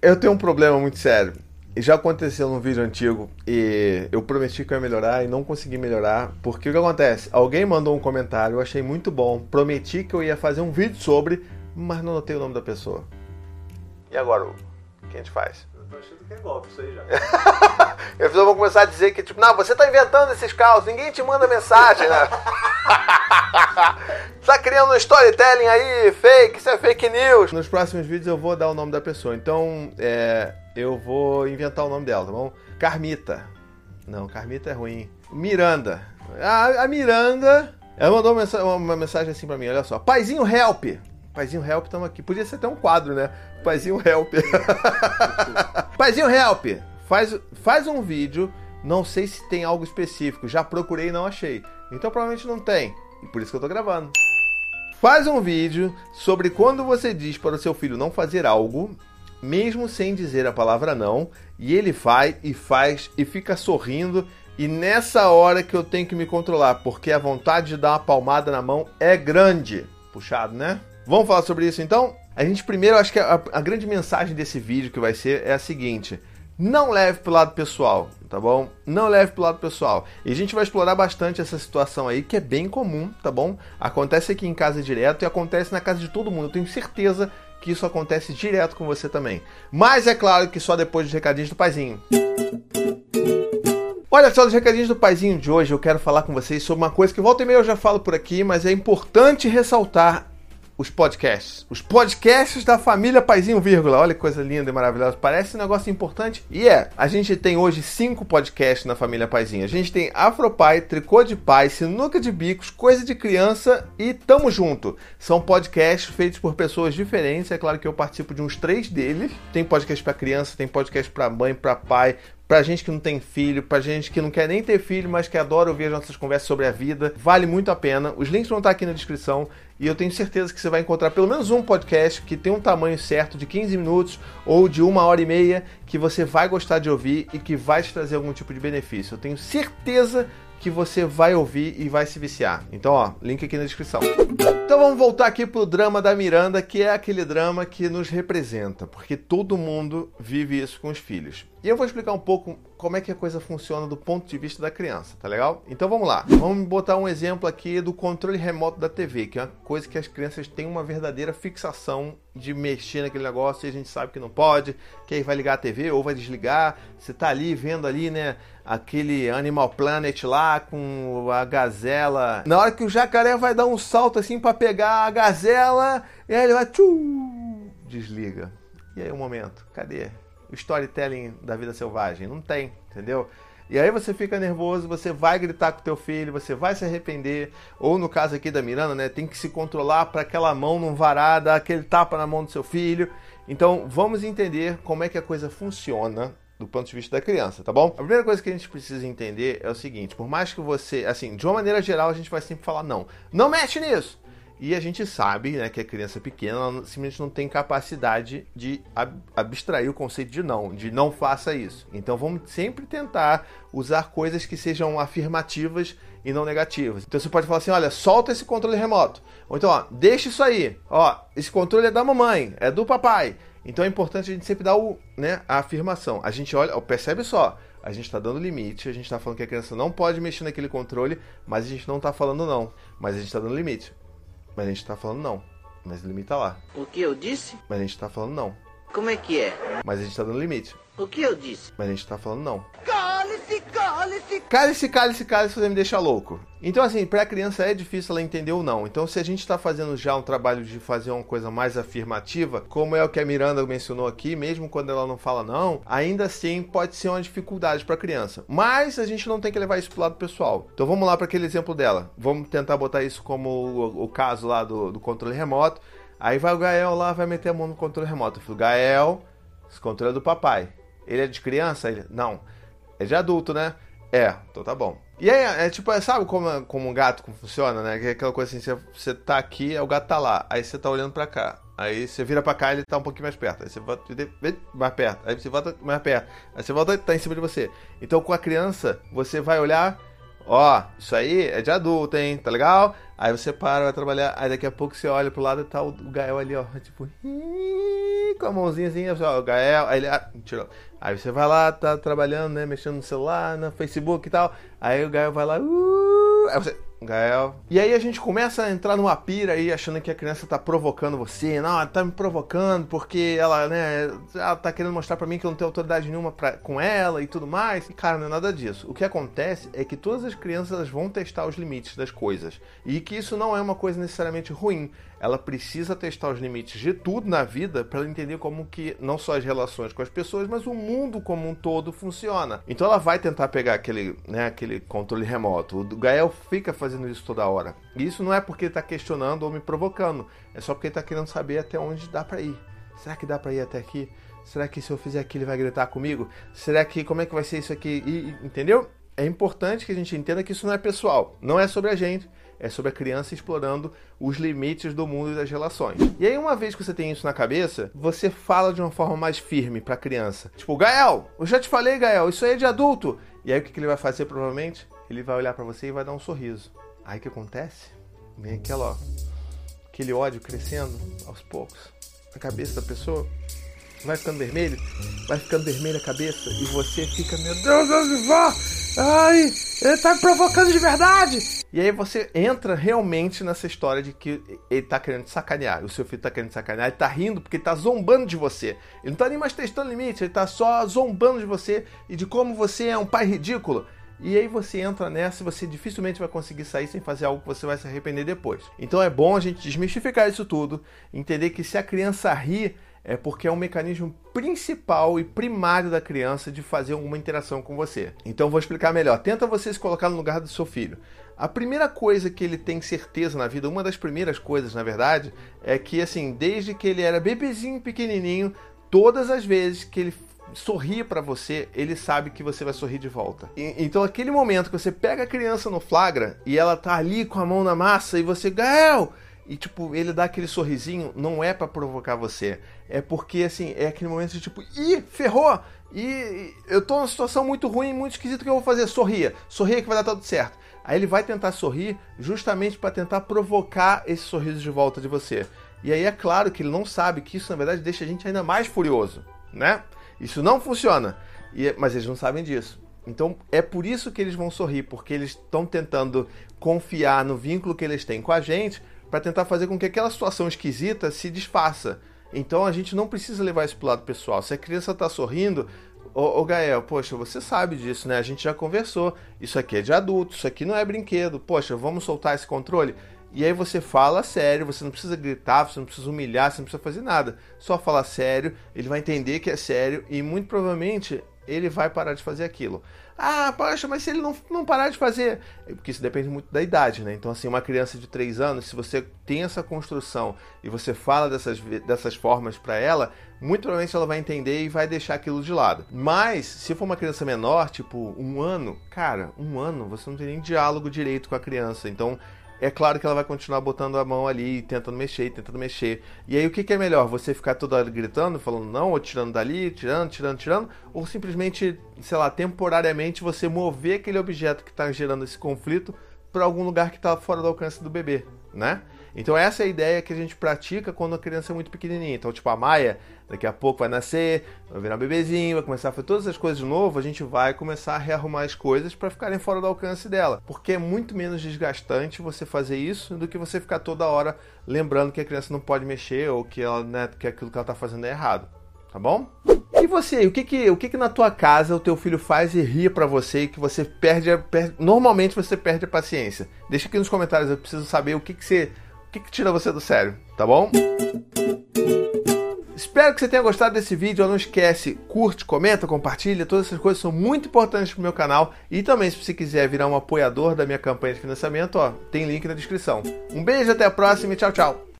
Eu tenho um problema muito sério. Já aconteceu num vídeo antigo e eu prometi que eu ia melhorar e não consegui melhorar. Porque o que acontece? Alguém mandou um comentário, eu achei muito bom. Prometi que eu ia fazer um vídeo sobre, mas não notei o nome da pessoa. E agora, o que a gente faz? Eu tô achando que é golpe isso aí já. Eu vou começar a dizer que, tipo, não, você tá inventando esses caos, ninguém te manda mensagem, né? Tá criando um storytelling aí, fake, isso é fake news. Nos próximos vídeos eu vou dar o nome da pessoa, então eu vou inventar o nome dela, tá bom? Carmita. Não, Carmita é ruim. Miranda. A Miranda, ela mandou uma mensagem assim pra mim, olha só. Paizinho help. Paizinho help, estamos aqui. Podia ser até um quadro, né? Paizinho help. Paizinho help. Faz um vídeo, não sei se tem algo específico. Já procurei e não achei. Então provavelmente não tem. E por isso que eu tô gravando. Faz um vídeo sobre quando você diz para o seu filho não fazer algo, mesmo sem dizer a palavra não, e ele vai e faz e fica sorrindo, e nessa hora que eu tenho que me controlar, porque a vontade de dar uma palmada na mão é grande. Puxado, né? Vamos falar sobre isso então? A gente primeiro, acho que a grande mensagem desse vídeo que vai ser é a seguinte: não leve pro lado pessoal, tá bom? Não leve pro lado pessoal. E a gente vai explorar bastante essa situação aí, que é bem comum, tá bom? Acontece aqui em casa direto e acontece na casa de todo mundo. Eu tenho certeza que isso acontece direto com você também. Mas é claro que só depois dos recadinhos do paizinho. Olha só, dos recadinhos do paizinho de hoje, eu quero falar com vocês sobre uma coisa que volta e meia eu já falo por aqui, mas é importante ressaltar. Os podcasts. Os podcasts da família Paizinho, vírgula. Olha que coisa linda e maravilhosa. Parece um negócio importante. E a gente tem hoje 5 podcasts na família Paizinho. A gente tem Afropai, Tricô de Pai, Sinuca de Bicos, Coisa de Criança e Tamo Junto. São podcasts feitos por pessoas diferentes. É claro que eu participo de uns 3 deles. Tem podcast pra criança, tem podcast pra mãe, pra pai, pra gente que não tem filho, pra gente que não quer nem ter filho, mas que adora ouvir as nossas conversas sobre a vida. Vale muito a pena. Os links vão estar aqui na descrição. E eu tenho certeza que você vai encontrar pelo menos um podcast que tem um tamanho certo de 15 minutos ou de 1h30 que você vai gostar de ouvir e que vai te trazer algum tipo de benefício. Eu tenho certeza que você vai ouvir e vai se viciar. Então, ó, link aqui na descrição. Então vamos voltar aqui pro drama da Miranda, que é aquele drama que nos representa, porque todo mundo vive isso com os filhos. E eu vou explicar um pouco como é que a coisa funciona do ponto de vista da criança, tá legal? Então vamos lá. Vamos botar um exemplo aqui do controle remoto da TV, que é uma coisa que as crianças têm uma verdadeira fixação de mexer naquele negócio e a gente sabe que não pode, que aí vai ligar a TV ou vai desligar. Você tá ali vendo ali, né, aquele Animal Planet lá com a gazela. Na hora que o jacaré vai dar um salto assim pra pegar a gazela, e aí ele vai desliga. E aí o momento, cadê? O storytelling da vida selvagem, não tem, entendeu? E aí você fica nervoso, você vai gritar com o teu filho, você vai se arrepender, ou no caso aqui da Miranda, né, tem que se controlar para aquela mão não varar, dar aquele tapa na mão do seu filho. Então vamos entender como é que a coisa funciona do ponto de vista da criança, tá bom? A primeira coisa que a gente precisa entender é o seguinte: por mais que você, assim, de uma maneira geral, a gente vai sempre falar não mexe nisso. E a gente sabe, né, que a criança pequena ela simplesmente não tem capacidade de abstrair o conceito de não faça isso. Então vamos sempre tentar usar coisas que sejam afirmativas e não negativas. Então você pode falar assim: olha, solta esse controle remoto. Ou então, ó, deixa isso aí. Ó, esse controle é da mamãe, é do papai. Então é importante a gente sempre dar a afirmação. A gente olha, percebe só, a gente está dando limite, a gente está falando que a criança não pode mexer naquele controle, mas a gente não está falando não, mas a gente está dando limite. Mas a gente tá falando não. Mas o limite tá lá. O que eu disse? Mas a gente tá falando não. Como é que é? Mas a gente tá dando limite. O que eu disse? Mas a gente tá falando não. Cale-se, cale-se! Cale-se, você me deixa louco. Então assim, pra criança é difícil ela entender o não. Então se a gente tá fazendo já um trabalho de fazer uma coisa mais afirmativa, como é o que a Miranda mencionou aqui, mesmo quando ela não fala não, ainda assim pode ser uma dificuldade pra criança. Mas a gente não tem que levar isso pro lado pessoal. Então vamos lá para aquele exemplo dela. Vamos tentar botar isso como o caso lá do controle remoto. Aí vai o Gael lá, vai meter a mão no controle remoto. Eu falo: Gael, esse controle é do papai. Ele é de criança? Ele, não. É de adulto, né? É, então tá bom. E aí, tipo, sabe como um gato funciona, né? Que é aquela coisa assim, você tá aqui, o gato tá lá. Aí você tá olhando pra cá. Aí você vira pra cá e ele tá um pouquinho mais perto. Aí você volta mais perto. Aí você volta mais perto. Aí você volta e tá em cima de você. Então com a criança, você vai olhar: ó, isso aí é de adulto, hein? Tá legal? Aí você para, vai trabalhar. Aí daqui a pouco você olha pro lado e tá o Gael ali, ó. Tipo, com a mãozinha assim, ó, Gael, aí ele, tirou. Aí você vai lá, tá trabalhando, né, mexendo no celular, no Facebook e tal, aí o Gael vai lá, aí você, Gael. E aí a gente começa a entrar numa pira aí, achando que a criança tá provocando você. Não, ela tá me provocando porque ela, né, ela tá querendo mostrar pra mim que eu não tenho autoridade nenhuma com ela e tudo mais. E, cara, não é nada disso. O que acontece é que todas as crianças elas vão testar os limites das coisas. E que isso não é uma coisa necessariamente ruim. Ela precisa testar os limites de tudo na vida para ela entender como que não só as relações com as pessoas, mas o mundo como um todo funciona. Então ela vai tentar pegar aquele controle remoto. O Gael fica fazendo isso toda hora. E isso não é porque ele está questionando ou me provocando. É só porque ele está querendo saber até onde dá para ir. Será que dá para ir até aqui? Será que se eu fizer aqui ele vai gritar comigo? Será que como é que vai ser isso aqui? Entendeu? É importante que a gente entenda que isso não é pessoal. Não é sobre a gente. É sobre a criança explorando os limites do mundo e das relações. E aí, uma vez que você tem isso na cabeça, você fala de uma forma mais firme pra criança. Tipo, Gael, eu já te falei, Gael, isso aí é de adulto. E aí, o que ele vai fazer, provavelmente? Ele vai olhar pra você e vai dar um sorriso. Aí, o que acontece? Vem aquele ódio crescendo aos poucos na cabeça da pessoa. Vai ficando vermelho, vai ficando vermelha a cabeça e você fica, meu Deus, vó! Ai, ele tá me provocando de verdade! E aí você entra realmente nessa história de que ele tá querendo te sacanear, o seu filho tá querendo te sacanear, ele tá rindo porque ele tá zombando de você. Ele não tá nem mais testando limite, ele tá só zombando de você e de como você é um pai ridículo. E aí você entra nessa e você dificilmente vai conseguir sair sem fazer algo que você vai se arrepender depois. Então é bom a gente desmistificar isso tudo, entender que se a criança ri, é porque é um mecanismo principal e primário da criança de fazer alguma interação com você. Então vou explicar melhor. Tenta você se colocar no lugar do seu filho. A primeira coisa que ele tem certeza na vida, uma das primeiras coisas, na verdade, é que, assim, desde que ele era bebezinho, pequenininho, todas as vezes que ele sorria pra você, ele sabe que você vai sorrir de volta. Então aquele momento que você pega a criança no flagra e ela tá ali com a mão na massa e você, Gael! E, tipo, ele dá aquele sorrisinho, não é pra provocar você. É porque, assim, é aquele momento de, tipo, ih, ferrou! E eu tô numa situação muito ruim, muito esquisita, o que eu vou fazer? Sorria que vai dar tudo certo. Aí ele vai tentar sorrir justamente pra tentar provocar esse sorriso de volta de você. E aí é claro que ele não sabe que isso, na verdade, deixa a gente ainda mais furioso, né? Isso não funciona. Mas eles não sabem disso. Então é por isso que eles vão sorrir, porque eles estão tentando confiar no vínculo que eles têm com a gente para tentar fazer com que aquela situação esquisita se desfaça. Então a gente não precisa levar isso pro lado pessoal. Se a criança está sorrindo, ô Gael, poxa, você sabe disso, né? A gente já conversou. Isso aqui é de adulto, isso aqui não é brinquedo. Poxa, vamos soltar esse controle? E aí você fala sério, você não precisa gritar, você não precisa humilhar, você não precisa fazer nada. Só falar sério, ele vai entender que é sério e muito provavelmente ele vai parar de fazer aquilo. Ah, poxa, mas se ele não parar de fazer... Porque isso depende muito da idade, né? Então, assim, uma criança de 3 anos, se você tem essa construção e você fala dessas formas pra ela, muito provavelmente ela vai entender e vai deixar aquilo de lado. Mas, se for uma criança menor, tipo 1 ano, cara, 1 ano, você não tem nem diálogo direito com a criança. Então, é claro que ela vai continuar botando a mão ali, tentando mexer. E aí o que é melhor? Você ficar toda hora gritando, falando não, ou tirando dali, tirando, ou simplesmente, sei lá, temporariamente você mover aquele objeto que está gerando esse conflito para algum lugar que está fora do alcance do bebê, né? Então essa é a ideia que a gente pratica quando a criança é muito pequenininha. Então, tipo, a Maia, daqui a pouco vai nascer, vai virar um bebezinho, vai começar a fazer todas as coisas de novo, a gente vai começar a rearrumar as coisas para ficarem fora do alcance dela. Porque é muito menos desgastante você fazer isso do que você ficar toda hora lembrando que a criança não pode mexer ou que, ela, né, que aquilo que ela está fazendo é errado. Tá bom? E você, o que na tua casa o teu filho faz e ri pra você e que você normalmente você perde a paciência? Deixa aqui nos comentários, eu preciso saber o que tira você do sério, tá bom? Espero que você tenha gostado desse vídeo. Não esquece, curte, comenta, compartilha. Todas essas coisas são muito importantes pro meu canal. E também, se você quiser virar um apoiador da minha campanha de financiamento, ó, tem link na descrição. Um beijo, até a próxima e tchau, tchau!